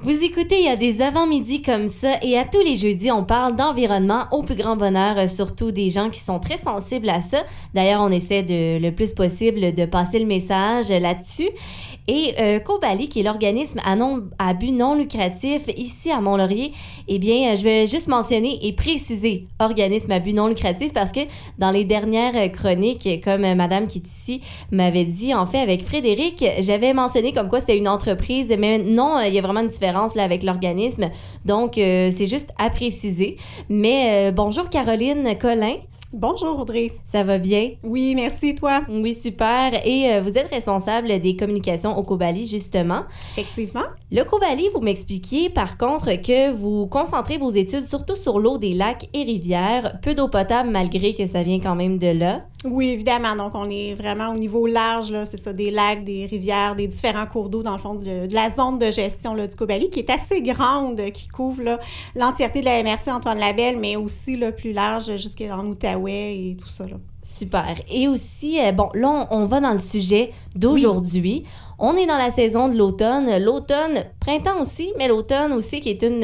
Vous écoutez, il y a des avant-midi comme ça et à tous les jeudis, on parle d'environnement au plus grand bonheur, surtout des gens qui sont très sensibles à ça. D'ailleurs, on essaie le plus possible de passer le message là-dessus. Et Cobali, qui est l'organisme à but non lucratif ici à Mont-Laurier, eh bien, je vais juste mentionner et préciser organisme à but non lucratif parce que dans les dernières chroniques, comme Madame qui est ici m'avait dit, en fait, avec Frédéric, j'avais mentionné comme quoi c'était une entreprise, mais non, il y a vraiment une différence là avec l'organisme. Donc, c'est juste à préciser. Mais bonjour Caroline Collin. Bonjour Audrey. Ça va bien? Oui, merci, toi? Oui, super. Et vous êtes responsable des communications au Cobali, justement. Effectivement. Le Cobali, vous m'expliquiez par contre que vous concentrez vos études surtout sur l'eau des lacs et rivières, peu d'eau potable malgré que ça vient quand même de là. Oui, évidemment. Donc, on est vraiment au niveau large, là, c'est ça, des lacs, des rivières, des différents cours d'eau, dans le fond, de la zone de gestion là, du Cobali, qui est assez grande, qui couvre là, l'entièreté de la MRC Antoine-Labelle, mais aussi là, plus large jusqu'en Outaouais et tout ça. Là. Super. Et aussi, bon, là, on va dans le sujet d'aujourd'hui. Oui. On est dans la saison de l'automne. L'automne, printemps aussi, mais l'automne aussi qui est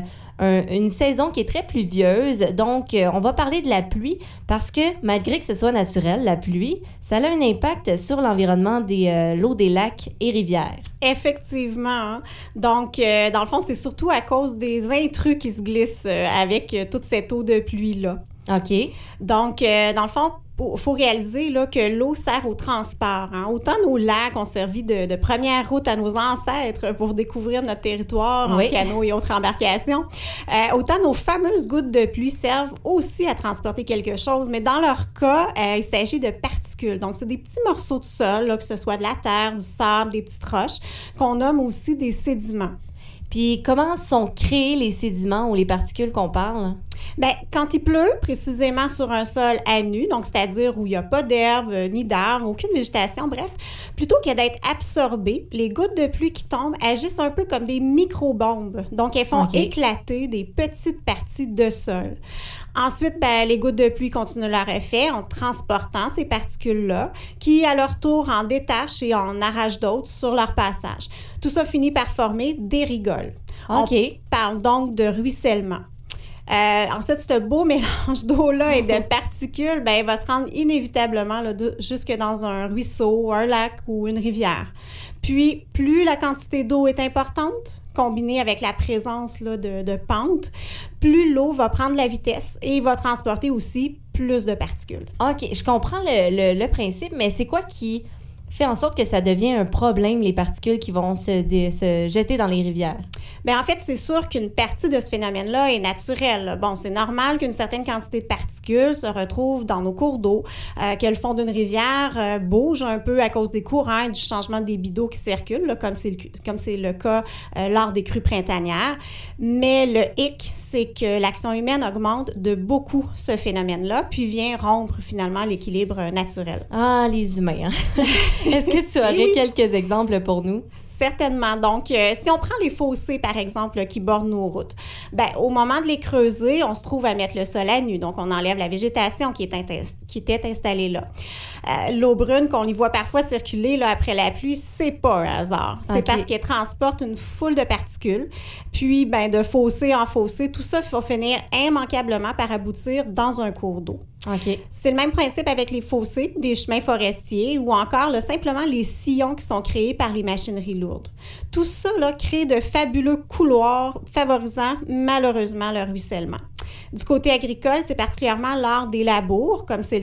une saison qui est très pluvieuse. Donc, on va parler de la pluie parce que malgré que ce soit naturel, la pluie, ça a un impact sur l'environnement de l'eau des lacs et rivières. Effectivement. Hein? Donc, dans le fond, c'est surtout à cause des intrus qui se glissent avec toute cette eau de pluie-là. OK. Donc, dans le fond, faut réaliser là, que l'eau sert au transport. Hein? Autant nos lacs ont servi de première route à nos ancêtres pour découvrir notre territoire en canot et autres embarcations, autant nos fameuses gouttes de pluie servent aussi à transporter quelque chose. Mais dans leur cas, il s'agit de particules. Donc, c'est des petits morceaux de sol, là, que ce soit de la terre, du sable, des petites roches, qu'on nomme aussi des sédiments. Puis, comment sont créés les sédiments ou les particules qu'on parle? Bien, quand il pleut, précisément sur un sol à nu, donc c'est-à-dire où il n'y a pas d'herbe, ni d'arbres, aucune végétation, bref, plutôt que d'être absorbées, les gouttes de pluie qui tombent agissent un peu comme des micro-bombes. Donc, elles font éclater des petites parties de sol. Ensuite, les gouttes de pluie continuent leur effet en transportant ces particules-là, qui, à leur tour, en détachent et en arrachent d'autres sur leur passage. Tout ça finit par former des rigoles. On parle donc de ruissellement. Ensuite, ce beau mélange d'eau-là et de particules, il va se rendre inévitablement là, jusque dans un ruisseau, un lac ou une rivière. Puis, plus la quantité d'eau est importante, combinée avec la présence là, de pente, plus l'eau va prendre la vitesse et va transporter aussi plus de particules. OK, je comprends le principe, mais c'est quoi qui fait en sorte que ça devient un problème, les particules qui vont se jeter dans les rivières? Bien, en fait, c'est sûr qu'une partie de ce phénomène-là est naturelle. Bon, c'est normal qu'une certaine quantité de particules se retrouvent dans nos cours d'eau, que le fond d'une rivière bouge un peu à cause des courants et du changement des débits d'eau qui circulent, là, comme c'est le cas lors des crues printanières. Mais le hic, c'est que l'action humaine augmente de beaucoup ce phénomène-là, puis vient rompre finalement l'équilibre naturel. Ah, les humains, hein? Est-ce que tu aurais quelques exemples pour nous? Certainement. Donc, si on prend les fossés, par exemple, qui bordent nos routes, au moment de les creuser, on se trouve à mettre le sol à nu. Donc, on enlève la végétation qui était installée là. L'eau brune qu'on y voit parfois circuler là, après la pluie, c'est pas un hasard. C'est parce qu'elle transporte une foule de particules. Puis, de fossé en fossé, tout ça va finir immanquablement par aboutir dans un cours d'eau. Okay. C'est le même principe avec les fossés, des chemins forestiers ou encore simplement les sillons qui sont créés par les machineries lourdes. Tout ça là, crée de fabuleux couloirs favorisant malheureusement le ruissellement. Du côté agricole, c'est particulièrement lors des labours, comme c'est le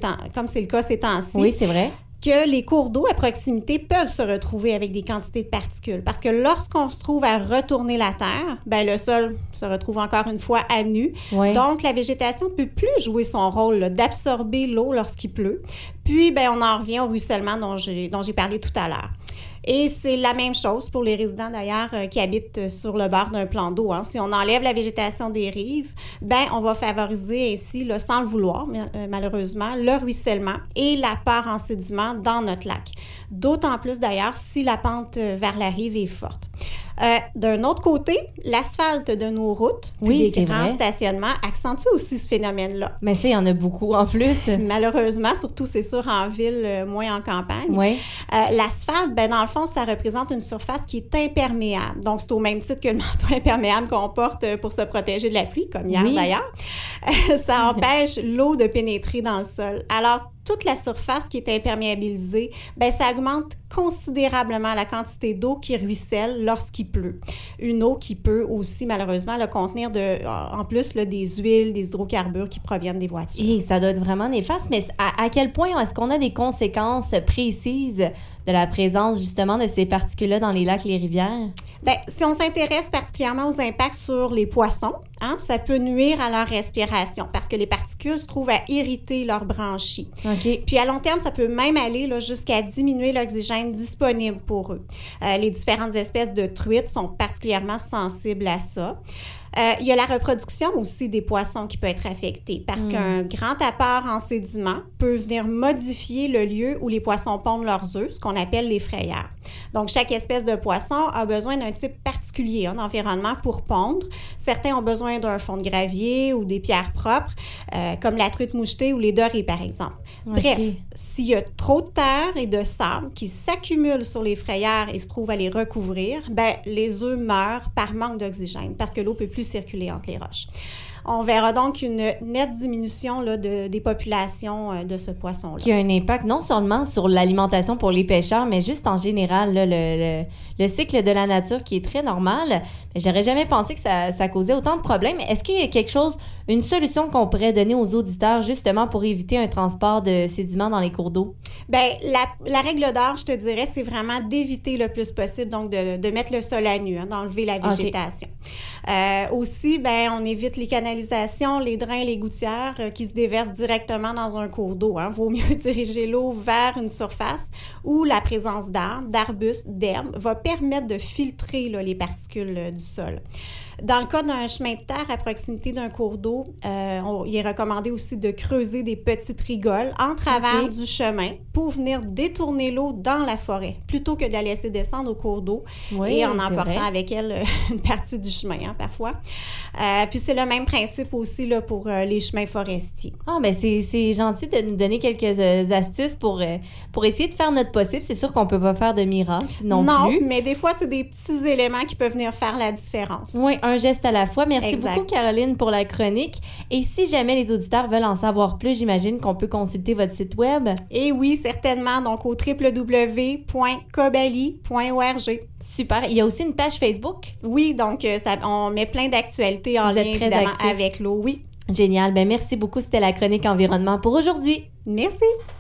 cas ces temps-ci. Oui, c'est vrai. Que les cours d'eau à proximité peuvent se retrouver avec des quantités de particules. Parce que lorsqu'on se trouve à retourner la terre, le sol se retrouve encore une fois à nu. Oui. Donc, la végétation ne peut plus jouer son rôle là, d'absorber l'eau lorsqu'il pleut. Puis, on en revient au ruissellement dont j'ai parlé tout à l'heure. Et c'est la même chose pour les résidents d'ailleurs qui habitent sur le bord d'un plan d'eau. Hein. Si on enlève la végétation des rives, on va favoriser ainsi, là, sans le vouloir, malheureusement, le ruissellement et la part en sédiments dans notre lac. D'autant plus d'ailleurs si la pente vers la rive est forte. D'un autre côté, l'asphalte de nos routes, oui, des grands stationnements, accentue aussi ce phénomène-là. Mais ça, il y en a beaucoup en plus. Malheureusement, surtout, c'est sûr, en ville, moins en campagne. Oui. L'asphalte, dans le fond, ça représente une surface qui est imperméable. Donc, c'est au même titre que le manteau imperméable qu'on porte pour se protéger de la pluie, comme hier d'ailleurs. Ça empêche l'eau de pénétrer dans le sol. Alors, toute la surface qui est imperméabilisée, ça augmente considérablement la quantité d'eau qui ruisselle lorsqu'il pleut. Une eau qui peut aussi, malheureusement, contenir en plus des huiles, des hydrocarbures qui proviennent des voitures. Et ça doit être vraiment néfaste, mais à quel point est-ce qu'on a des conséquences précises de la présence, justement, de ces particules-là dans les lacs et les rivières? Si on s'intéresse particulièrement aux impacts sur les poissons, ça peut nuire à leur respiration parce que les particules se trouvent à irriter leurs branchies. OK. Puis à long terme, ça peut même aller jusqu'à diminuer l'oxygène disponible pour eux. Les différentes espèces de truites sont particulièrement sensibles à ça. Il y a la reproduction aussi des poissons qui peut être affectée parce qu'un grand apport en sédiments peut venir modifier le lieu où les poissons pondent leurs œufs, ce qu'on appelle les frayères. Donc, chaque espèce de poisson a besoin d'un type particulier d'environnement pour pondre. Certains ont besoin d'un fond de gravier ou des pierres propres, comme la truite mouchetée ou les dorées, par exemple. Okay. Bref, s'il y a trop de terre et de sable qui s'accumulent sur les frayères et se trouvent à les recouvrir, les œufs meurent par manque d'oxygène parce que l'eau peut plus circuler entre les roches. On verra donc une nette diminution des populations de ce poisson-là. Qui a un impact non seulement sur l'alimentation pour les pêcheurs, mais juste en général, le cycle de la nature qui est très normal. J'aurais jamais pensé que ça causait autant de problèmes. Est-ce qu'il y a quelque chose, une solution qu'on pourrait donner aux auditeurs justement pour éviter un transport de sédiments dans les cours d'eau? La règle d'or, je te dirais, c'est vraiment d'éviter le plus possible, donc de mettre le sol à nu, d'enlever la végétation. Okay. Aussi, on évite les canalisations, les drains, les gouttières qui se déversent directement dans un cours d'eau. Vaut mieux diriger l'eau vers une surface où la présence d'arbres, d'arbustes, d'herbes va permettre de filtrer les particules du sol. Dans le cas d'un chemin de terre à proximité d'un cours d'eau, il est recommandé aussi de creuser des petites rigoles en travers du chemin pour venir détourner l'eau dans la forêt, plutôt que de la laisser descendre au cours d'eau et en emportant avec elle une partie du chemin, parfois. Puis c'est le même principe aussi pour les chemins forestiers. C'est gentil de nous donner quelques astuces pour essayer de faire notre possible. C'est sûr qu'on peut pas faire de miracle non plus. Non, mais des fois, c'est des petits éléments qui peuvent venir faire la différence. Oui, un geste à la fois. Merci beaucoup, Caroline, pour la chronique. Et si jamais les auditeurs veulent en savoir plus, j'imagine qu'on peut consulter votre site web. Et oui, certainement. Donc, au www.cobali.org. Super. Il y a aussi une page Facebook? Oui, donc on met plein d'actualités en lien, évidemment, avec l'eau. Oui. Génial. Merci beaucoup. C'était la chronique environnement pour aujourd'hui. Merci.